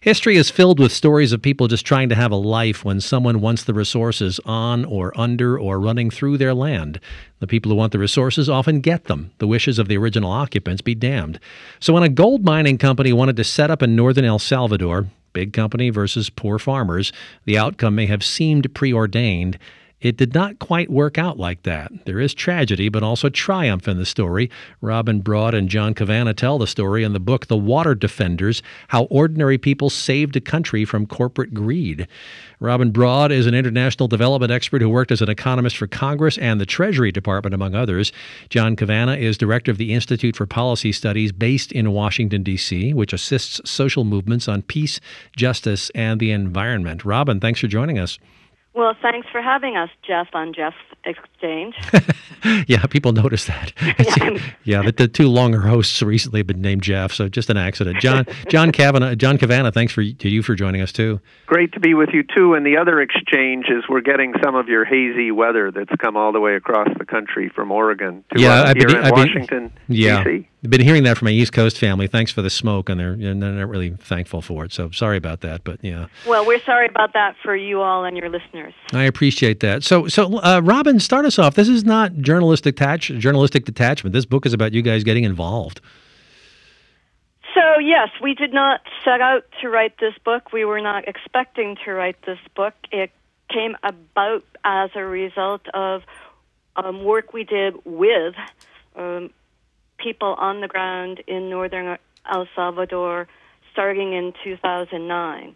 History is filled with stories of people just trying to have a life when someone wants the resources on or under or running through their land. The people who want the resources often get them. The wishes of the original occupants be damned. So when a gold mining company wanted to set up in northern El Salvador, big company versus poor farmers, the outcome may have seemed preordained. It did not quite work out like that. There is tragedy, but also triumph in the story. Robin Broad and John Cavanna tell the story in the book The Water Defenders, How Ordinary People Saved a Country from Corporate Greed. Robin Broad is an international development expert who worked as an economist for Congress and the Treasury Department, among others. John Cavanna is director of the Institute for Policy Studies based in Washington, D.C., which assists social movements on peace, justice, and the environment. Robin, thanks for joining us. Well, thanks for having us, Jeff, on Jeff's Exchange. Yeah, people notice that. Yeah, the two longer hosts recently have been named Jeff, so just an accident. John Cavanna, thanks to you for joining us too. Great to be with you too. And the other exchange is we're getting some of your hazy weather that's come all the way across the country from Oregon to here in Washington, D.C. I've been hearing that from my East Coast family. Thanks for the smoke, and they're not really thankful for it. So sorry about that, but yeah. Well, we're sorry about that for you all and your listeners. I appreciate that. So, Robin, start us off. This is not journalistic detachment. This book is about you guys getting involved. So, yes, we did not set out to write this book. We were not expecting to write this book. It came about as a result of work we did with people on the ground in northern El Salvador starting in 2009.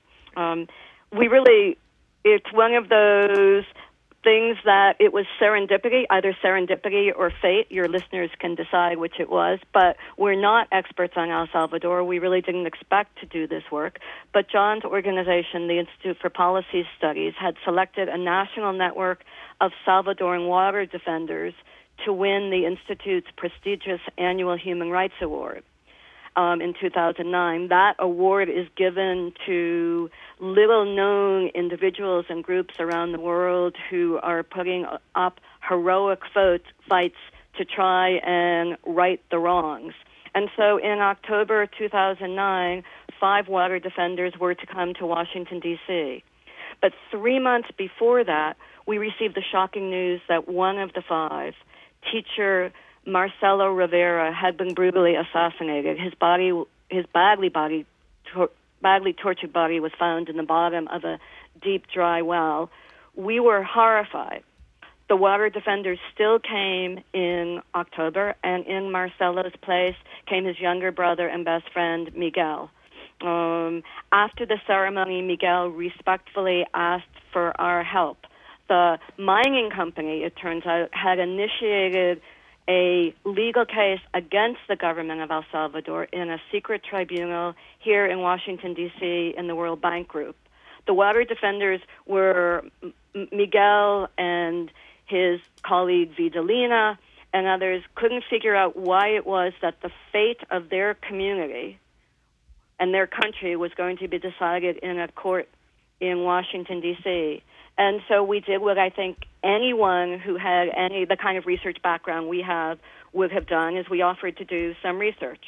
It's one of those things that it was serendipity, either serendipity or fate. Your listeners can decide which it was, but we're not experts on El Salvador. We really didn't expect to do this work. But John's organization, the Institute for Policy Studies, had selected a national network of Salvadoran water defenders to win the Institute's prestigious annual Human Rights Award in 2009. That award is given to little-known individuals and groups around the world who are putting up heroic fights to try and right the wrongs. And so in October 2009, 5 water defenders were to come to Washington, D.C. But 3 months before that, we received the shocking news that one of the 5, teacher Marcelo Rivera, had been brutally assassinated. His badly tortured body was found in the bottom of a deep, dry well. We were horrified. The water defenders still came in October, and in Marcelo's place came his younger brother and best friend, Miguel. After the ceremony, Miguel respectfully asked for our help. The mining company, it turns out, had initiated a legal case against the government of El Salvador in a secret tribunal here in Washington, D.C., in the World Bank Group. The water defenders were Miguel and his colleague Vidalina and others couldn't figure out why it was that the fate of their community and their country was going to be decided in a court in Washington, D.C., and so we did what I think anyone who had the kind of research background we have would have done, is we offered to do some research.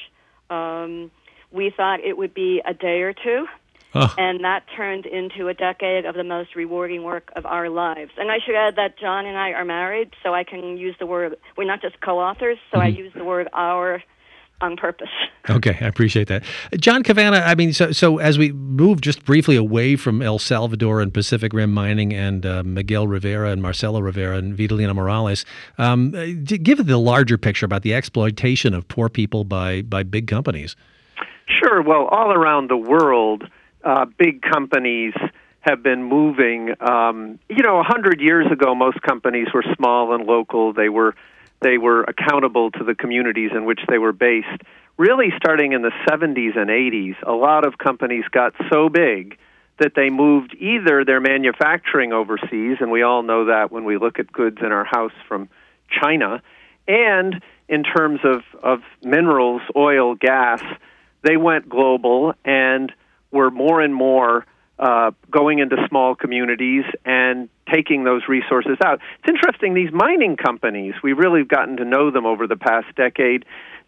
We thought it would be a day or two, and that turned into a decade of the most rewarding work of our lives. And I should add that John and I are married, so I can use the word, we're not just co-authors, so I use the word our on purpose. Okay, I appreciate that. John Cavanna, I mean, so as we move just briefly away from El Salvador and Pacific Rim Mining and Miguel Rivera and Marcelo Rivera and Vidalina Morales, give the larger picture about the exploitation of poor people by big companies. Sure. Well, all around the world, big companies have been moving. 100 years ago, most companies were small and local. They were accountable to the communities in which they were based. Really, starting in the 70s and 80s, a lot of companies got so big that they moved either their manufacturing overseas, and we all know that when we look at goods in our house from China, and in terms of minerals, oil, gas, they went global and were more and more going into small communities and taking those resources out. It's interesting, these mining companies, we've really gotten to know them over the past decade.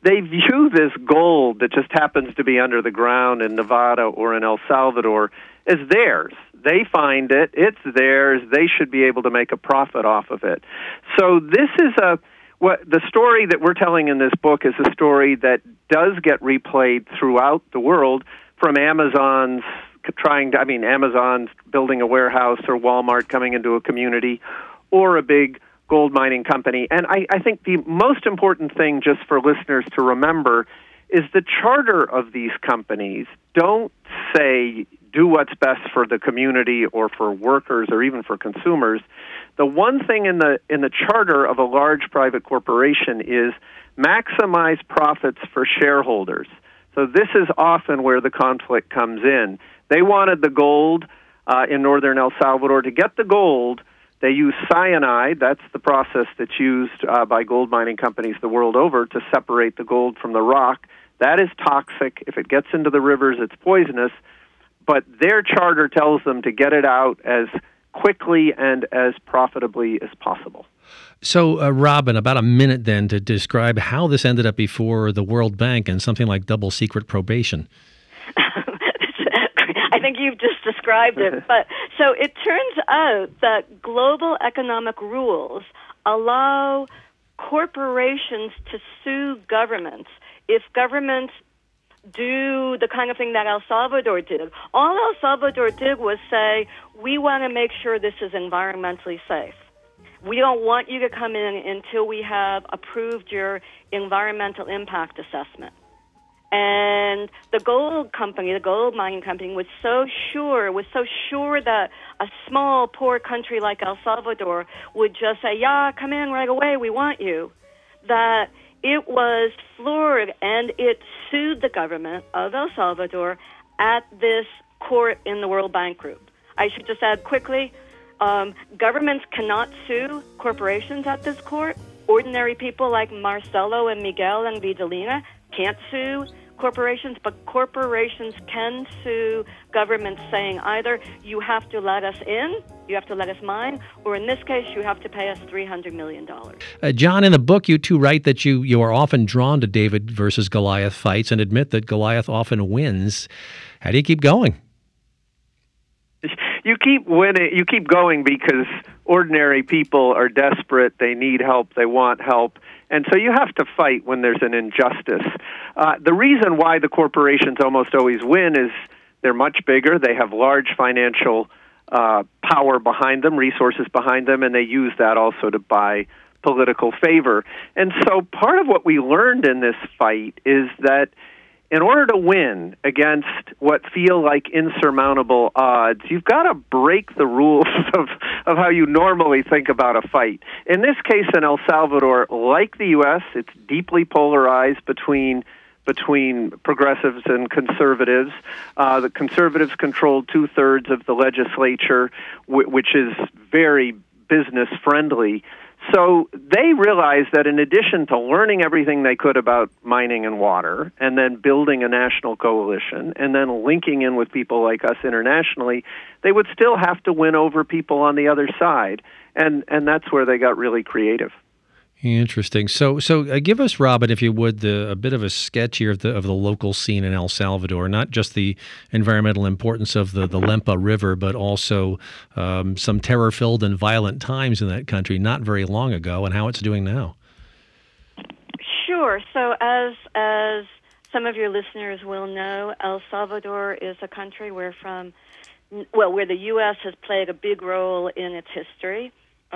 they view this gold that just happens to be under the ground in Nevada or in El Salvador as theirs. They find it, it's theirs, they should be able to make a profit off of it. So this is what the story that we're telling in this book is a story that does get replayed throughout the world, from Amazon's building a warehouse, or Walmart coming into a community, or a big gold mining company. And I think the most important thing, just for listeners to remember, is the charter of these companies don't say do what's best for the community or for workers or even for consumers. The one thing in the charter of a large private corporation is maximize profits for shareholders. So this is often where the conflict comes in. They wanted the gold in northern El Salvador. To get the gold, they use cyanide. That's the process that's used by gold mining companies the world over to separate the gold from the rock. That is toxic. If it gets into the rivers, it's poisonous. But their charter tells them to get it out as quickly and as profitably as possible. So, Robin, about a minute then to describe how this ended up before the World Bank and something like double secret probation. I think you've just described it. But so it turns out that global economic rules allow corporations to sue governments if governments do the kind of thing that El Salvador did. All El Salvador did was say, we want to make sure this is environmentally safe. We don't want you to come in until we have approved your environmental impact assessment. And the gold mining company, was so sure that a small, poor country like El Salvador would just say, yeah, come in right away, we want you, that it was floored, and it sued the government of El Salvador at this court in the World Bank Group. I should just add quickly, governments cannot sue corporations at this court. Ordinary people like Marcelo and Miguel and Vidalina can't sue corporations, but corporations can sue governments saying either you have to let us in, you have to let us mine, or in this case, you have to pay us $300 million. John, in the book, you two write that you are often drawn to David versus Goliath fights and admit that Goliath often wins. How do you keep going? You keep winning. You keep going because ordinary people are desperate. They need help. They want help. And so you have to fight when there's an injustice. The reason why the corporations almost always win is they're much bigger. They have large financial power behind them, resources behind them, and they use that also to buy political favor. And so part of what we learned in this fight is that in order to win against what feel like insurmountable odds, you've got to break the rules of how you normally think about a fight. In this case, in El Salvador, like the U.S., it's deeply polarized between progressives and conservatives. The conservatives control 2/3 of the legislature, which is very business-friendly. So they realized that in addition to learning everything they could about mining and water, and then building a national coalition, and then linking in with people like us internationally, they would still have to win over people on the other side. And that's where they got really creative. Interesting. So give us, Robin, if you would, a bit of a sketch here of the local scene in El Salvador, not just the environmental importance of the Lempa River, but also some terror-filled and violent times in that country not very long ago, and how it's doing now. Sure. So as some of your listeners will know, El Salvador is a country where the U.S. has played a big role in its history.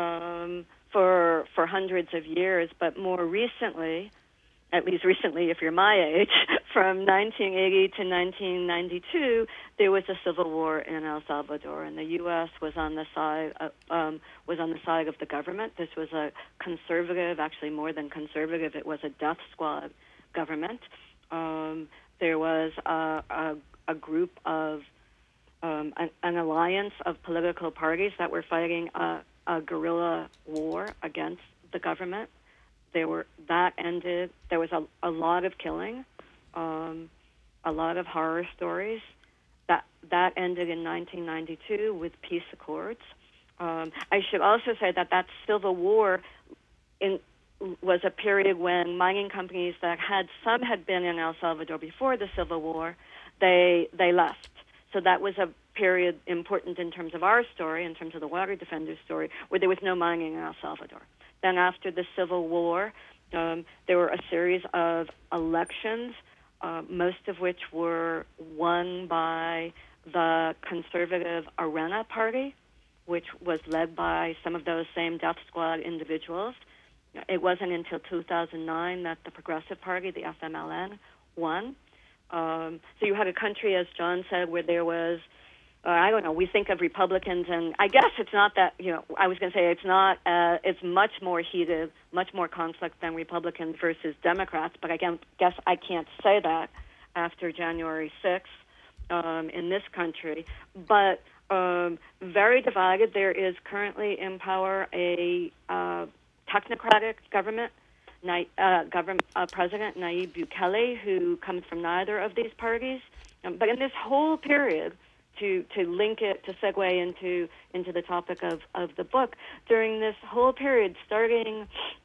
For hundreds of years, but more recently, at least recently if you're my age, from 1980 to 1992, there was a civil war in El Salvador, and the U.S. was on the side of the government. This was a conservative, actually more than conservative, it was a death squad government. There was a group of an alliance of political parties that were fighting a guerrilla war against the government. That ended. There was a lot of killing, a lot of horror stories. That ended in 1992 with peace accords. I should also say that civil war was a period when mining companies that had been in El Salvador before the Civil War, they left. So that was a period important in terms of our story, in terms of the Water Defenders story, where there was no mining in El Salvador. Then after the Civil War, there were a series of elections, most of which were won by the conservative Arena Party, which was led by some of those same death squad individuals. It wasn't until 2009 that the Progressive Party, the FMLN, won. So you had a country, as John said, where there was, I don't know, we think of Republicans, and I guess it's not that, I was going to say it's much more heated, much more conflict than Republicans versus Democrats, but I guess I can't say that after January 6th in this country. But very divided. There is currently in power a technocratic government, President Nayib Bukele, who comes from neither of these parties. But in this whole period, to link it, to segue into the topic of the book, during this whole period, starting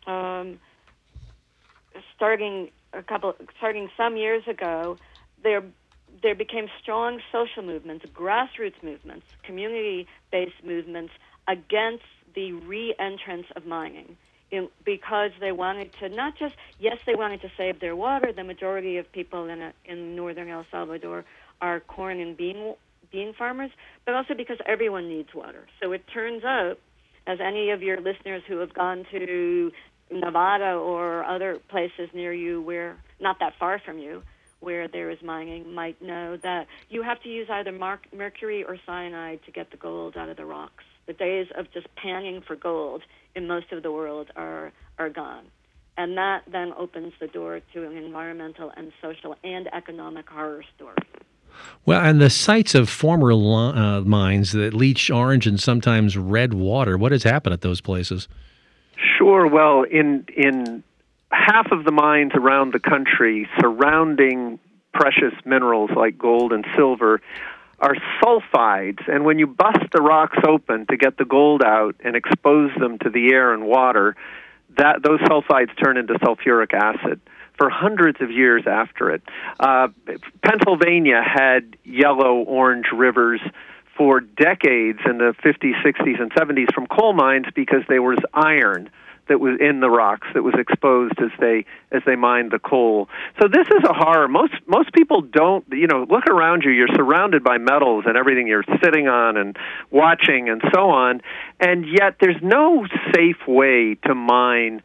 some years ago, there became strong social movements, grassroots movements, community-based movements against the re-entrance of mining, because they wanted to they wanted to save their water. The majority of people in northern El Salvador are corn and bean farmers, but also because everyone needs water. So it turns out, as any of your listeners who have gone to Nevada or other places near you, where not that far from you, where there is mining, might know that you have to use either mercury or cyanide to get the gold out of the rocks. The days of just panning for gold in most of the world are gone. And that then opens the door to an environmental and social and economic horror story. Well, and the sites of former mines that leach orange and sometimes red water, what has happened at those places? Sure. Well, in half of the mines around the country surrounding precious minerals like gold and silver are sulfides, and when you bust the rocks open to get the gold out and expose them to the air and water, those sulfides turn into sulfuric acid for hundreds of years after it. Pennsylvania had yellow-orange rivers for decades in the 50s, 60s, and 70s from coal mines because there was iron that was in the rocks that was exposed as they mined the coal. So this is a horror. Most people don't, look around you. You're surrounded by metals and everything you're sitting on and watching and so on, and yet there's no safe way to mine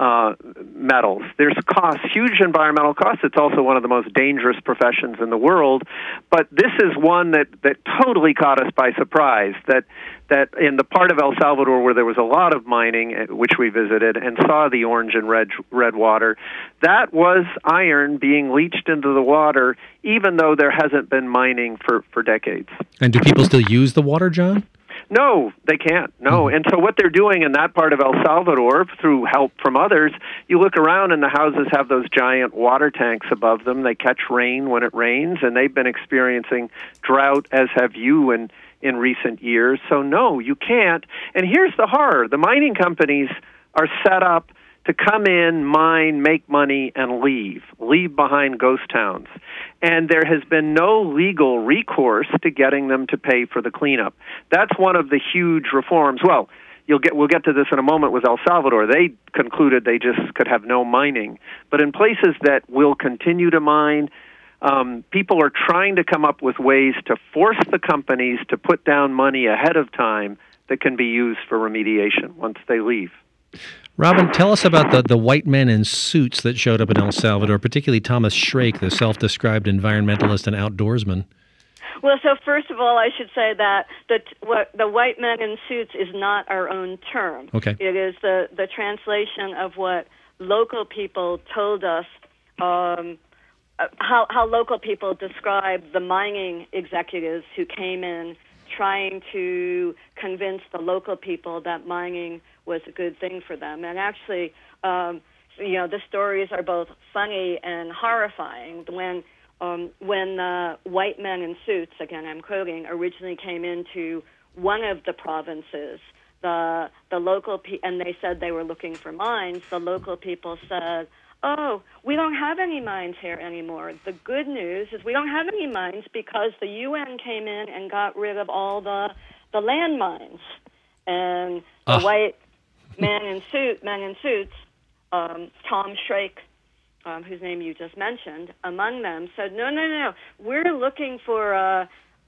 metals. There's costs, huge environmental costs. It's also one of the most dangerous professions in the world. But this is one that totally caught us by surprise, that in the part of El Salvador where there was a lot of mining, which we visited, and saw the orange and red water, that was iron being leached into the water, even though there hasn't been mining for decades. And do people still use the water, John? No, they can't. No. And so what they're doing in that part of El Salvador, through help from others, you look around and the houses have those giant water tanks above them. They catch rain when it rains, and they've been experiencing drought, as have you in recent years. So no, you can't. And here's the horror. The mining companies are set up to come in, mine, make money, and leave behind ghost towns. And there has been no legal recourse to getting them to pay for the cleanup. That's one of the huge reforms. Well, we'll get to this in a moment with El Salvador. They concluded they just could have no mining. But in places that will continue to mine, people are trying to come up with ways to force the companies to put down money ahead of time that can be used for remediation once they leave. Robin, tell us about the white men in suits that showed up in El Salvador, particularly Thomas Shrake, the self-described environmentalist and outdoorsman. Well, so first of all, I should say that the white men in suits is not our own term. Okay. It is the translation of what local people told us, how local people described the mining executives who came in trying to convince the local people that mining was a good thing for them. And actually, the stories are both funny and horrifying. When the white men in suits, again I'm quoting, originally came into one of the provinces, the local and they said they were looking for mines. The local people said, "Oh, we don't have any mines here anymore. The good news is we don't have any mines because the UN came in and got rid of all the landmines." And the white men in suits, Tom Shrake, whose name you just mentioned, among them, said, "No, we're looking for a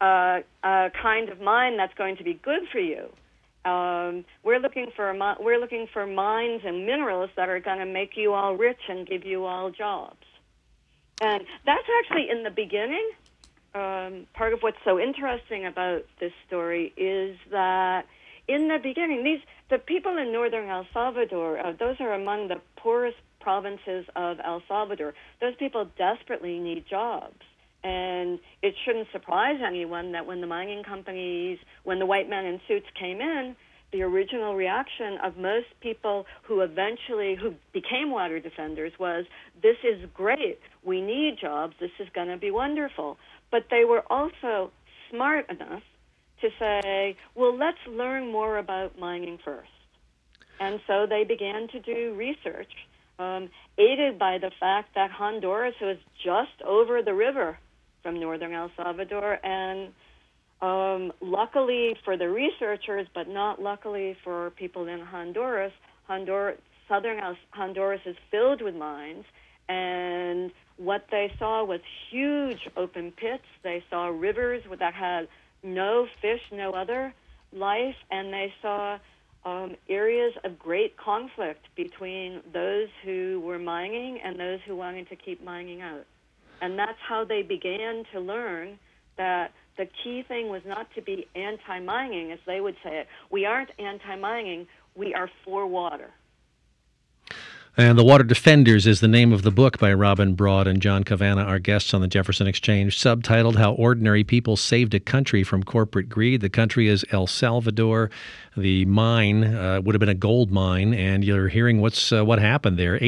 kind of mine that's going to be good for you. We're looking for mines and minerals that are going to make you all rich and give you all jobs." And that's actually in the beginning. Part of what's so interesting about this story is that in the beginning, the people in northern El Salvador, those are among the poorest provinces of El Salvador. Those people desperately need jobs. And it shouldn't surprise anyone that when the mining companies, when the white men in suits came in, the original reaction of most people who became water defenders was, "This is great. We need jobs. This is going to be wonderful." But they were also smart enough to say, "Well, let's learn more about mining first." And so they began to do research, aided by the fact that Honduras was just over the river from northern El Salvador, and luckily for the researchers, but not luckily for people in Honduras, southern Honduras is filled with mines, and what they saw was huge open pits. They saw rivers that had no fish, no other life, and they saw areas of great conflict between those who were mining and those who wanted to keep mining out. And that's how they began to learn that the key thing was not to be anti-mining, as they would say it. We aren't anti-mining, we are for water. And The Water Defenders is the name of the book by Robin Broad and John Cavanna, our guests on the Jefferson Exchange, subtitled How Ordinary People Saved a Country from Corporate Greed. The country is El Salvador. The mine would have been a gold mine, and you're hearing what happened there.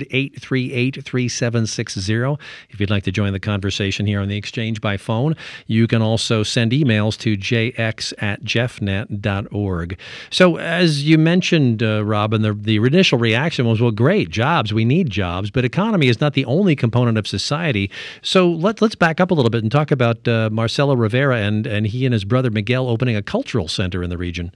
800-838-3760. If you'd like to join the conversation here on the Exchange by phone, you can also send emails to jx@jeffnet.org. So as you mentioned, Robin, the initial reaction was, well, great, jobs, we need jobs, but economy is not the only component of society. So let's back up a little bit and talk about Marcelo Rivera and he and his brother Miguel opening a cultural center in the region.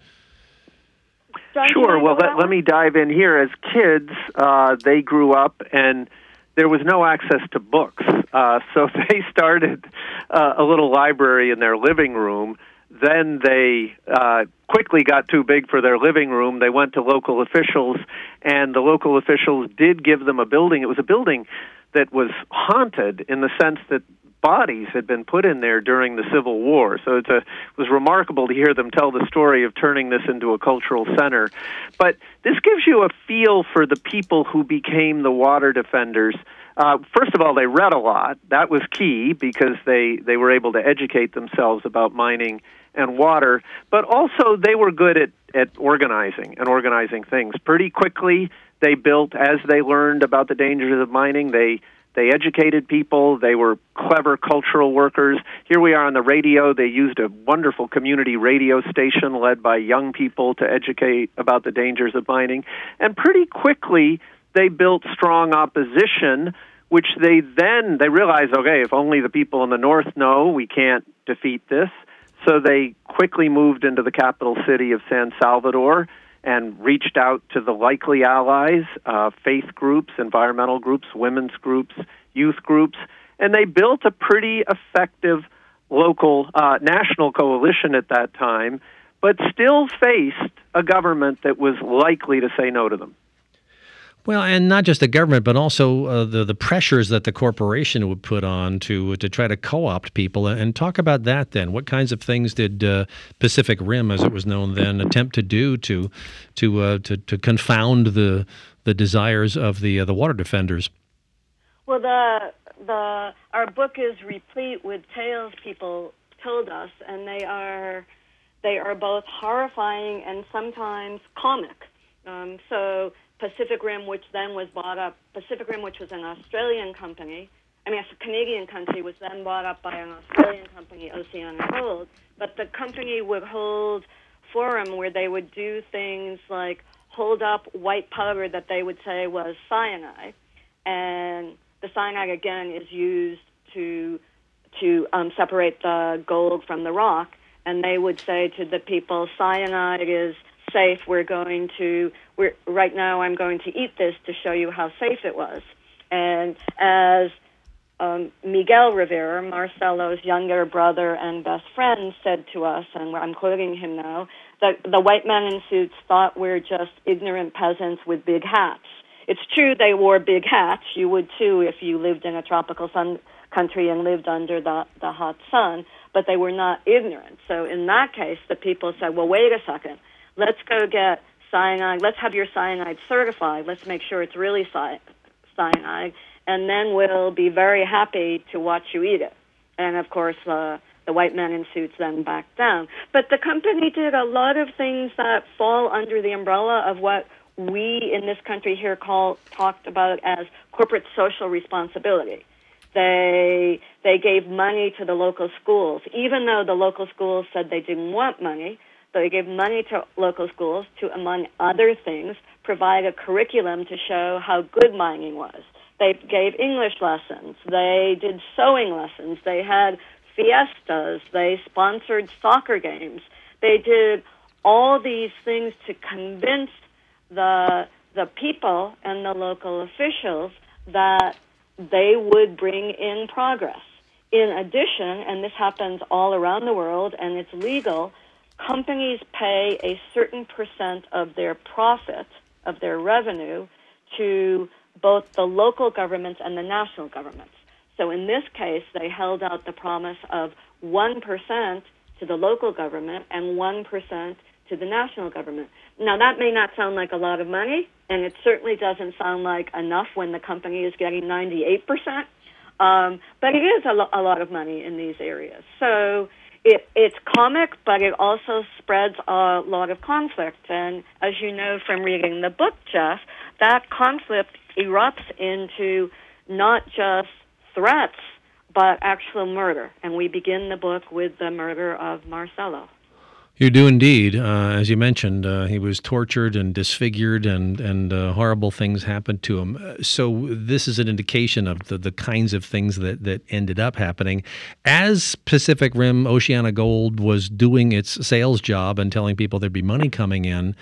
Sure. Well, let me dive in here. As kids, they grew up, and there was no access to books. So they started a little library in their living room. Then they quickly got too big for their living room. They went to local officials, and the local officials did give them a building. It was a building that was haunted in the sense that bodies had been put in there during the Civil War. So it was remarkable to hear them tell the story of turning this into a cultural center. But this gives you a feel for the people who became the water defenders. First of all, they read a lot. That was key because they were able to educate themselves about mining and water. But also they were good at organizing things. Pretty quickly, they built, as they learned about the dangers of mining, they educated people. They were clever cultural workers. Here we are on the radio. They used a wonderful community radio station led by young people to educate about the dangers of mining. And pretty quickly, they built strong opposition, which they realized, okay, if only the people in the north know, we can't defeat this. So they quickly moved into the capital city of San Salvador and reached out to the likely allies, faith groups, environmental groups, women's groups, youth groups, and they built a pretty effective local national coalition at that time, but still faced a government that was likely to say no to them. Well, and not just the government, but also the pressures that the corporation would put on to try to co-opt people. And talk about that then. What kinds of things did Pacific Rim, as it was known then, attempt to do to confound the desires of the water defenders? Well, our book is replete with tales people told us, and they are both horrifying and sometimes comic. So Pacific Rim, which then was bought up, Pacific Rim, which was an Australian company, a Canadian company, was then bought up by an Australian company, Oceanic Gold. But the company would hold forum where they would do things like hold up white powder that they would say was cyanide, and the cyanide again is used to separate the gold from the rock, and they would say to the people, cyanide is safe. Right now I'm going to eat this to show you how safe it was. And as Miguel Rivera, Marcelo's younger brother and best friend, said to us, and I'm quoting him now, that the white men in suits thought we're just ignorant peasants with big hats. It's true they wore big hats. You would too if you lived in a tropical sun country and lived under the hot sun, but they were not ignorant. So in that case, the people said, well, wait a second. Let's go get cyanide. Let's have your cyanide certified. Let's make sure it's really cyanide, and then we'll be very happy to watch you eat it. And, of course, the white men in suits then backed down. But the company did a lot of things that fall under the umbrella of what we in this country here talked about as corporate social responsibility. They gave money to the local schools, even though the local schools said they didn't want money. They gave money to local schools to, among other things, provide a curriculum to show how good mining was. They gave English lessons. They did sewing lessons. They had fiestas. They sponsored soccer games. They did all these things to convince the people and the local officials that they would bring in progress. In addition, and this happens all around the world, and it's legal, companies pay a certain percent of their profit, of their revenue, to both the local governments and the national governments. So in this case, they held out the promise of 1% to the local government and 1% to the national government. Now, that may not sound like a lot of money, and it certainly doesn't sound like enough when the company is getting 98%, but it is a lot of money in these areas. So it's comic, but it also spreads a lot of conflict. And as you know from reading the book, Jeff, that conflict erupts into not just threats, but actual murder. And we begin the book with the murder of Marcelo. You do indeed. As you mentioned, he was tortured and disfigured, and horrible things happened to him. So this is an indication of the kinds of things that ended up happening. As Pacific Rim OceanaGold was doing its sales job and telling people there'd be money coming in,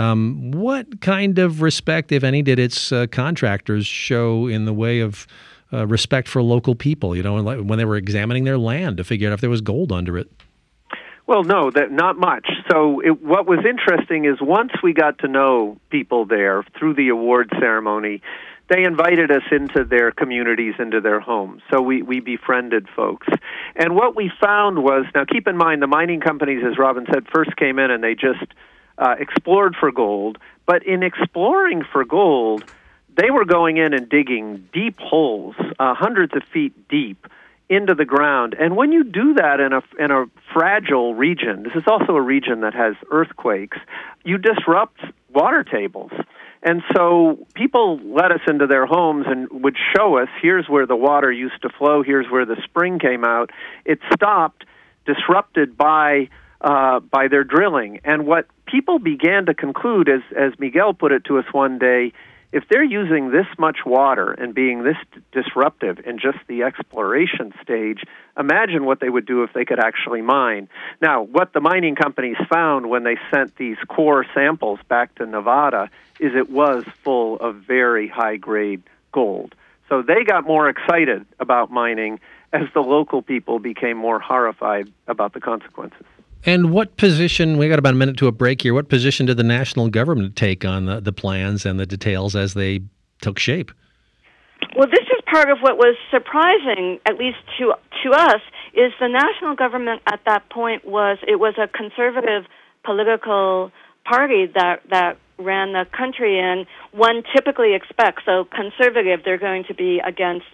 what kind of respect, if any, did its contractors show in the way of respect for local people, you know, when they were examining their land to figure out if there was gold under it? Well, no, not much. So what was interesting is once we got to know people there through the award ceremony, they invited us into their communities, into their homes. So we befriended folks. And what we found was, now keep in mind, the mining companies, as Robin said, first came in and they just explored for gold. But in exploring for gold, they were going in and digging deep holes, hundreds of feet deep, into the ground. And when you do that in a fragile region, this is also a region that has earthquakes, you disrupt water tables. And so people let us into their homes and would show us, here's where the water used to flow, here's where the spring came out. It stopped, disrupted by their drilling. And what people began to conclude, as Miguel put it to us one day, if they're using this much water and being this disruptive in just the exploration stage, imagine what they would do if they could actually mine. Now, what the mining companies found when they sent these core samples back to Nevada is it was full of very high-grade gold. So they got more excited about mining as the local people became more horrified about the consequences. And what position, we got about a minute to a break here, what position did the national government take on the plans and the details as they took shape? Well, this is part of what was surprising, at least to us, is the national government at that point was a conservative political party that ran the country, and one typically expects, so conservative, they're going to be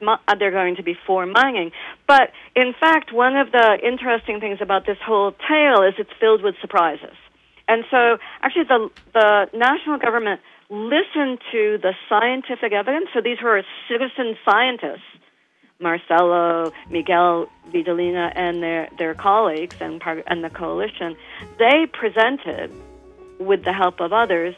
for mining. But in fact, one of the interesting things about this whole tale is it's filled with surprises. And so actually the national government listened to the scientific evidence. So these were citizen scientists Marcelo, Miguel Vidalina, and their colleagues and the coalition, they presented, with the help of others,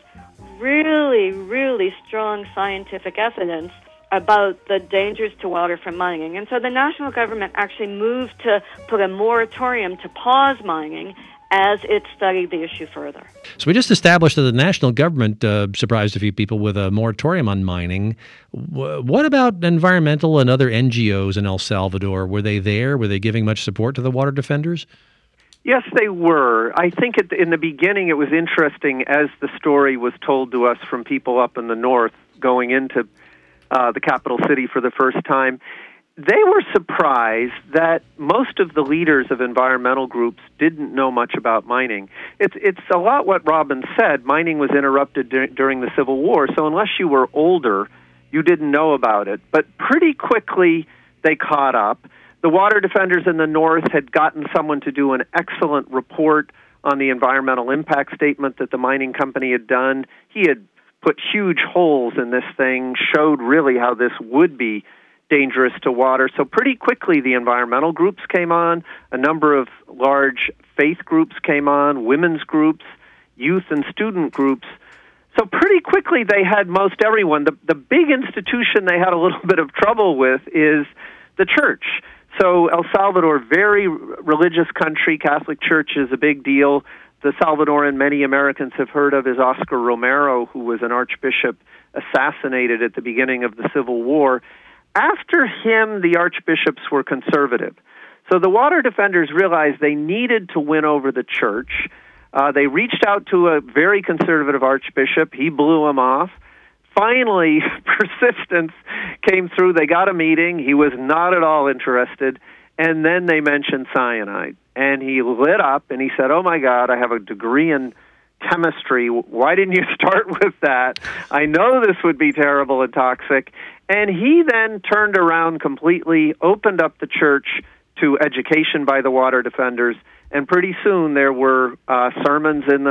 really, really strong scientific evidence about the dangers to water from mining. And so the national government actually moved to put a moratorium to pause mining as it studied the issue further. So we just established that the national government surprised a few people with a moratorium on mining. What about environmental and other NGOs in El Salvador? Were they there? Were they giving much support to the water defenders? Yes, they were. I think in the beginning it was interesting as the story was told to us from people up in the north going into the capital city for the first time. They were surprised that most of the leaders of environmental groups didn't know much about mining. It's a lot what Robin said. Mining was interrupted during the Civil War, so unless you were older, you didn't know about it. But pretty quickly, they caught up. The water defenders in the north had gotten someone to do an excellent report on the environmental impact statement that the mining company had done. He had put huge holes in this thing, showed really how this would be dangerous to water. So pretty quickly the environmental groups came on, a number of large faith groups came on, women's groups, youth and student groups. So pretty quickly they had most everyone. The big institution they had a little bit of trouble with is the church. So El Salvador, very religious country, Catholic Church is a big deal. The Salvadoran many Americans have heard of is Oscar Romero, who was an archbishop assassinated at the beginning of the Civil War. After him, the archbishops were conservative. So the water defenders realized they needed to win over the church. They reached out to a very conservative archbishop. He blew him off. Finally, persistence came through. They got a meeting. He was not at all interested. And then they mentioned cyanide. And he lit up and he said, "Oh, my God, I have a degree in chemistry. Why didn't you start with that? I know this would be terrible and toxic." And he then turned around completely, opened up the church to education by the water defenders, and pretty soon there were sermons in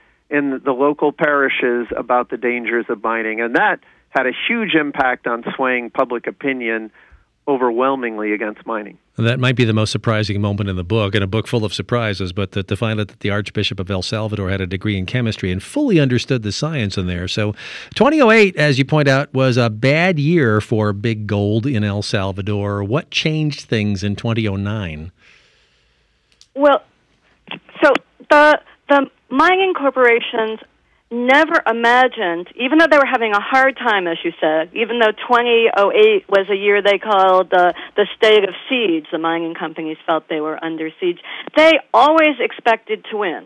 the local parishes about the dangers of mining. And that had a huge impact on swaying public opinion overwhelmingly against mining. That might be the most surprising moment in the book, and a book full of surprises, but to find out that the Archbishop of El Salvador had a degree in chemistry and fully understood the science in there. So 2008, as you point out, was a bad year for big gold in El Salvador. What changed things in 2009? Well, so the mining corporations never imagined, even though they were having a hard time, as you said, even though 2008 was a year they called the state of siege, the mining companies felt they were under siege, they always expected to win.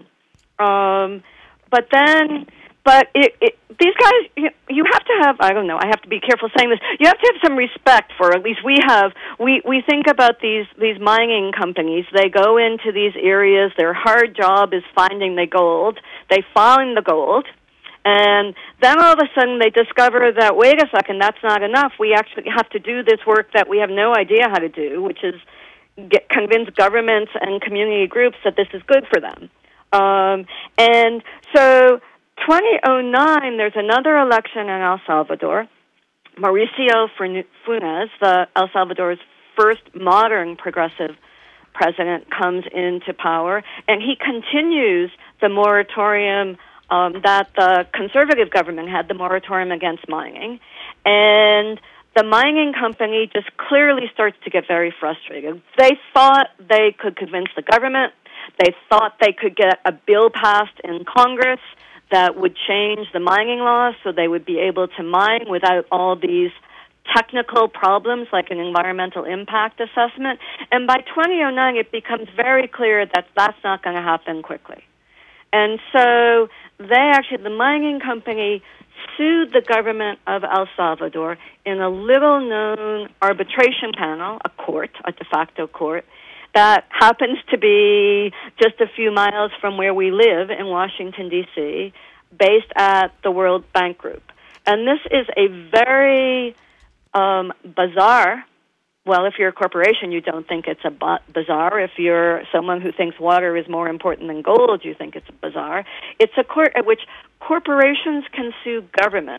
But these guys, you have to have, I don't know, I have to be careful saying this, you have to have some respect for, at least we have, we think about these mining companies, they go into these areas, their hard job is finding the gold, they find the gold, and then all of a sudden they discover that, wait a second, that's not enough, we actually have to do this work that we have no idea how to do, which is convince governments and community groups that this is good for them. And so 2009, there's another election in El Salvador. Mauricio Funes, El Salvador's first modern progressive president, comes into power, and he continues the moratorium that the conservative government had, the moratorium against mining. And the mining company just clearly starts to get very frustrated. They thought they could convince the government. They thought they could get a bill passed in Congress that would change the mining laws so they would be able to mine without all these technical problems like an environmental impact assessment. And by 2009, it becomes very clear that that's not going to happen quickly. And so the mining company sued the government of El Salvador in a little-known arbitration panel, a court, a de facto court, that happens to be just a few miles from where we live in Washington, D.C., based at the World Bank Group. And this is a very bizarre, well, if you're a corporation, you don't think it's a bizarre. If you're someone who thinks water is more important than gold, you think it's bizarre. It's a court at which corporations can sue governments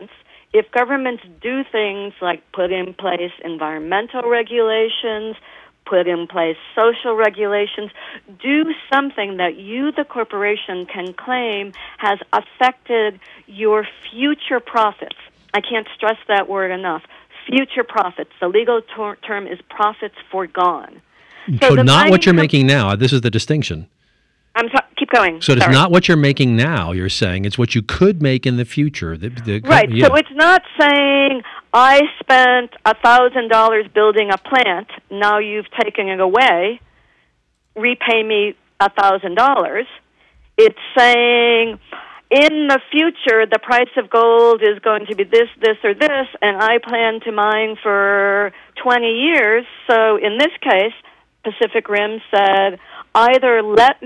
if governments do things like put in place environmental regulations, put in place social regulations, do something that you, the corporation, can claim has affected your future profits. I can't stress that word enough. Future profits. The legal term is profits foregone. So not what you're making now. This is the distinction. Keep going. So it's not what you're making now, you're saying. It's what you could make in the future. Right. Yeah. So it's not saying, I spent $1,000 building a plant, now you've taken it away, repay me $1,000. It's saying, in the future, the price of gold is going to be this, this, or this, and I plan to mine for 20 years. So in this case, Pacific Rim said, either let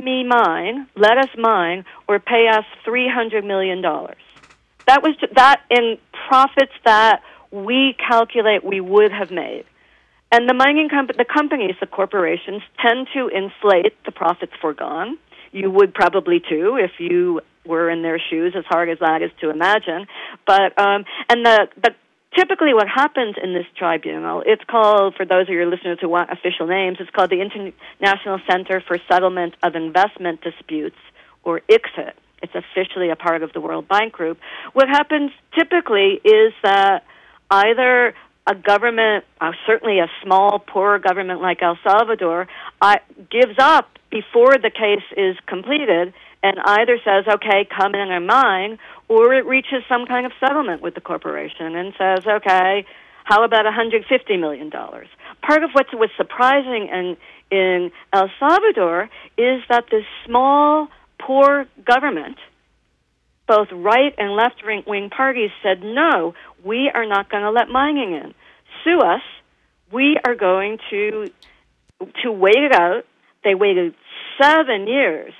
us mine, or pay us $300 million. That was that in profits that we calculate we would have made. And the mining the companies, the corporations, tend to inflate the profits foregone. You would probably too if you were in their shoes, as hard as that is to imagine. But and the typically what happens in this tribunal, it's called, for those of your listeners who want official names, it's called the International Center for Settlement of Investment Disputes, or ICSID. It's officially a part of the World Bank Group. What happens typically is that either a government, certainly a small, poor government like El Salvador, gives up before the case is completed and either says, okay, come in and mine, or it reaches some kind of settlement with the corporation and says, okay, how about $150 million? Part of what was surprising in El Salvador is that this small, poor government, both right and left-wing parties said, no, we are not going to let mining in. Sue us. We are going to wait it out. They waited 7 years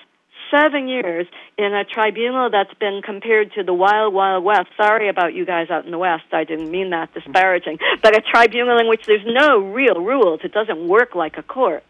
in a tribunal that's been compared to the Wild, Wild West. Sorry about you guys out in the West. I didn't mean that disparaging. But a tribunal in which there's no real rules. It doesn't work like a court.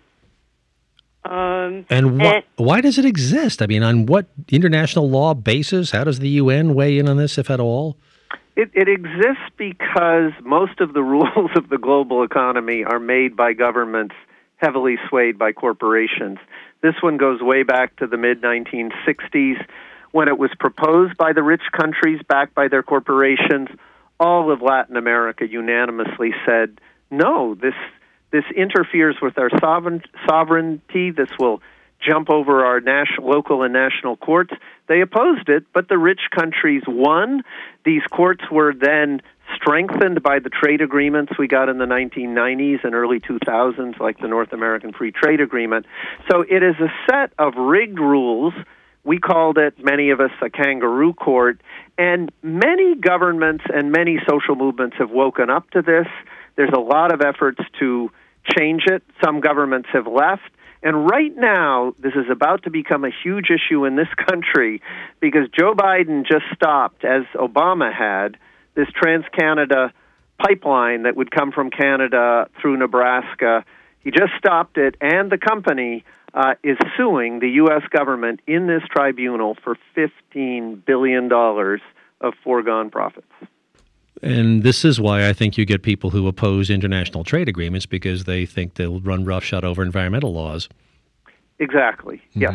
Why does it exist? I mean, on what international law basis? How does the UN weigh in on this, if at all? It exists because most of the rules of the global economy are made by governments heavily swayed by corporations. This one goes way back to the mid-1960s when it was proposed by the rich countries backed by their corporations. All of Latin America unanimously said, no, this interferes with our sovereignty. This will jump over our local and national courts. They opposed it, but the rich countries won. These courts were then strengthened by the trade agreements we got in the 1990s and early 2000s, like the North American Free Trade Agreement. So it is a set of rigged rules. We called it, many of us, a kangaroo court. And many governments and many social movements have woken up to this. There's a lot of efforts to change it. Some governments have left. And right now, this is about to become a huge issue in this country because Joe Biden just stopped, as Obama had, this Trans-Canada pipeline that would come from Canada through Nebraska. He just stopped it, and the company is suing the U.S. government in this tribunal for $15 billion of foregone profits. And this is why I think you get people who oppose international trade agreements, because they think they'll run roughshod over environmental laws. Exactly, yes.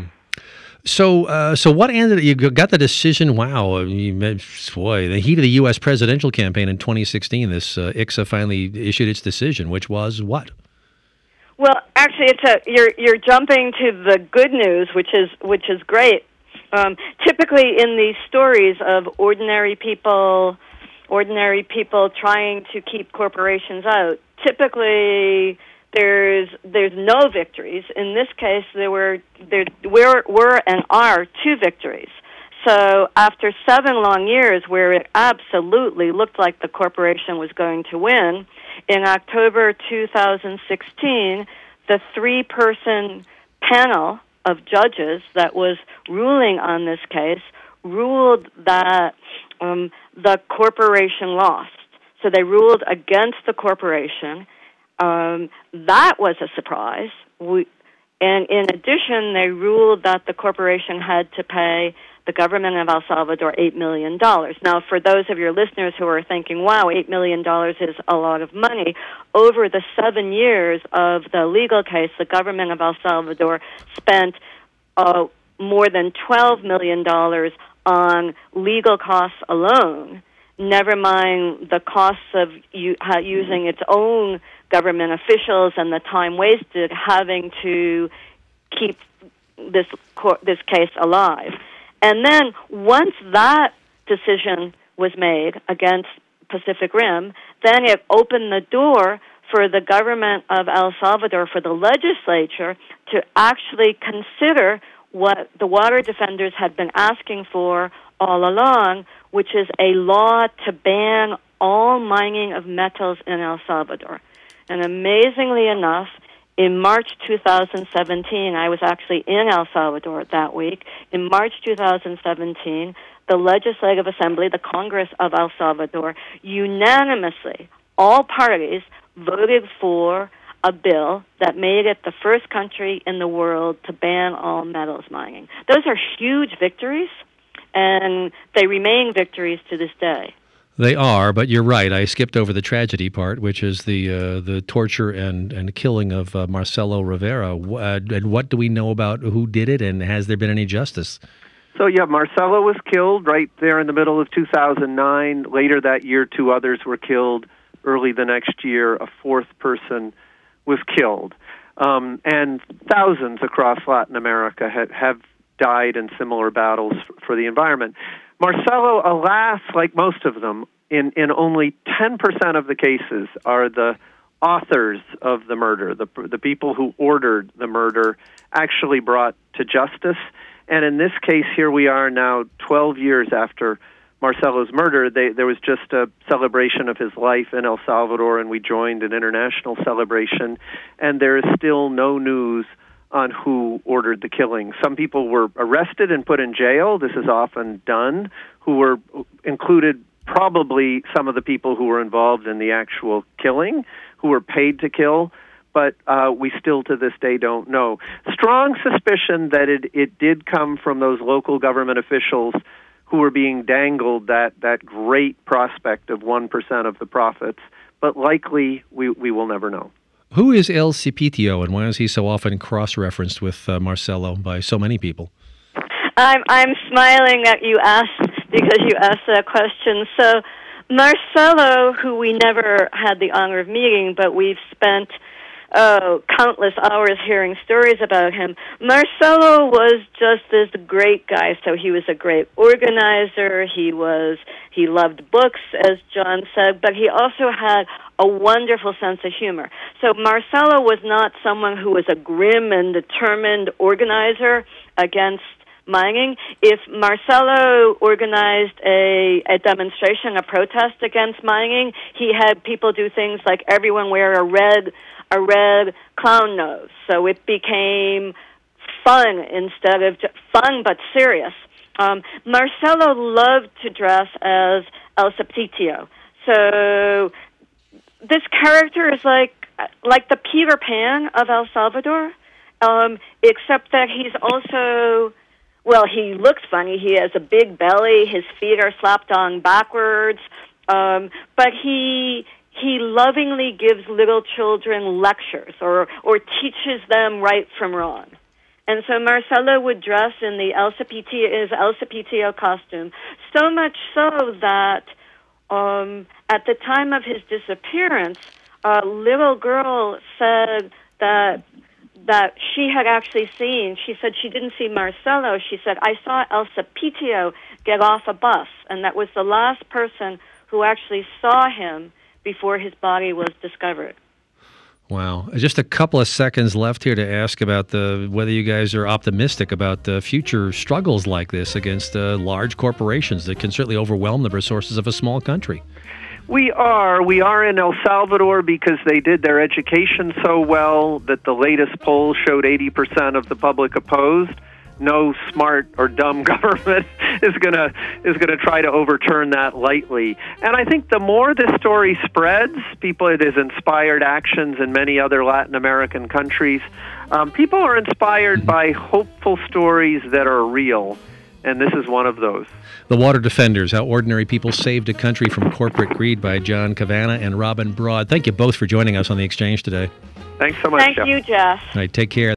So what ended? You got the decision. Wow, the heat of the U.S. presidential campaign in 2016. This ICSA finally issued its decision, which was what? Well, actually, you're jumping to the good news, which is great. Typically, in these stories of ordinary people trying to keep corporations out, typically there's no victories. In this case, there were and are 2 victories. So after 7 long years where it absolutely looked like the corporation was going to win, in October 2016, the 3-person panel of judges that was ruling on this case ruled that the corporation lost. So they ruled against the corporation. That was a surprise. And in addition, they ruled that the corporation had to pay the government of El Salvador $8 million. Now, for those of your listeners who are thinking, wow, $8 million is a lot of money, over the 7 years of the legal case, the government of El Salvador spent more than $12 million on legal costs alone, never mind the costs of using its own government officials and the time wasted having to keep this case alive. And then once that decision was made against Pacific Rim, then it opened the door for the government of El Salvador, for the legislature, to actually consider what the water defenders had been asking for all along, which is a law to ban all mining of metals in El Salvador. And amazingly enough, in March 2017, I was actually in El Salvador that week. In March 2017, the Legislative Assembly, the Congress of El Salvador, unanimously, all parties voted for a bill that made it the first country in the world to ban all metals mining. Those are huge victories, and they remain victories to this day. They are, but you're right. I skipped over the tragedy part, which is the torture and killing of Marcelo Rivera. And what do we know about who did it, and has there been any justice? So, Marcelo was killed right there in the middle of 2009. Later that year, 2 others were killed. Early the next year, a 4th person was killed. And thousands across Latin America have died in similar battles for the environment. Marcelo, alas, like most of them, in only 10% of the cases are the authors of the murder, the people who ordered the murder, actually brought to justice. And in this case, here we are now 12 years after Marcelo's murder. There was just a celebration of his life in El Salvador, and we joined an international celebration, and there is still no news on who ordered the killing. Some people were arrested and put in jail. This is often done, who were included probably some of the people who were involved in the actual killing, who were paid to kill, but we still to this day don't know. Strong suspicion that it did come from those local government officials who were being dangled that great prospect of 1% of the profits, but likely we will never know. Who is El Cipitio, and why is he so often cross-referenced with Marcelo by so many people? I'm smiling at you because you asked that question. So Marcelo, who we never had the honor of meeting, but we've spent countless hours hearing stories about him. Marcelo was just this great guy. So he was a great organizer. He loved books, as John said, but he also had a wonderful sense of humor. So Marcelo was not someone who was a grim and determined organizer against mining. If Marcelo organized a demonstration, a protest against mining, he had people do things like everyone wear a red clown nose. So it became fun instead of fun but serious. Marcelo loved to dress as El Cipitio. So this character is like the Peter Pan of El Salvador, except that he's also, well, he looks funny. He has a big belly. His feet are slapped on backwards. But he lovingly gives little children lectures or teaches them right from wrong. And so Marcelo would dress in his El Cipitio costume, so much so that at the time of his disappearance, a little girl said that she had actually seen, she said she didn't see Marcelo, she said, I saw El Cipitio get off a bus, and that was the last person who actually saw him before his body was discovered. Wow. Just a couple of seconds left here to ask about whether you guys are optimistic about future struggles like this against large corporations that can certainly overwhelm the resources of a small country. We are in El Salvador because they did their education so well that the latest poll showed 80% of the public opposed. No smart or dumb government is gonna try to overturn that lightly. And I think the more this story spreads, it has inspired actions in many other Latin American countries. People are inspired by hopeful stories that are real. and this is one of those. The Water Defenders, How Ordinary People Saved a Country from Corporate Greed by John Cavanna and Robin Broad. Thank you both for joining us on The Exchange today. Thanks so much, Thank Jeff. you, Jeff. All right, take care.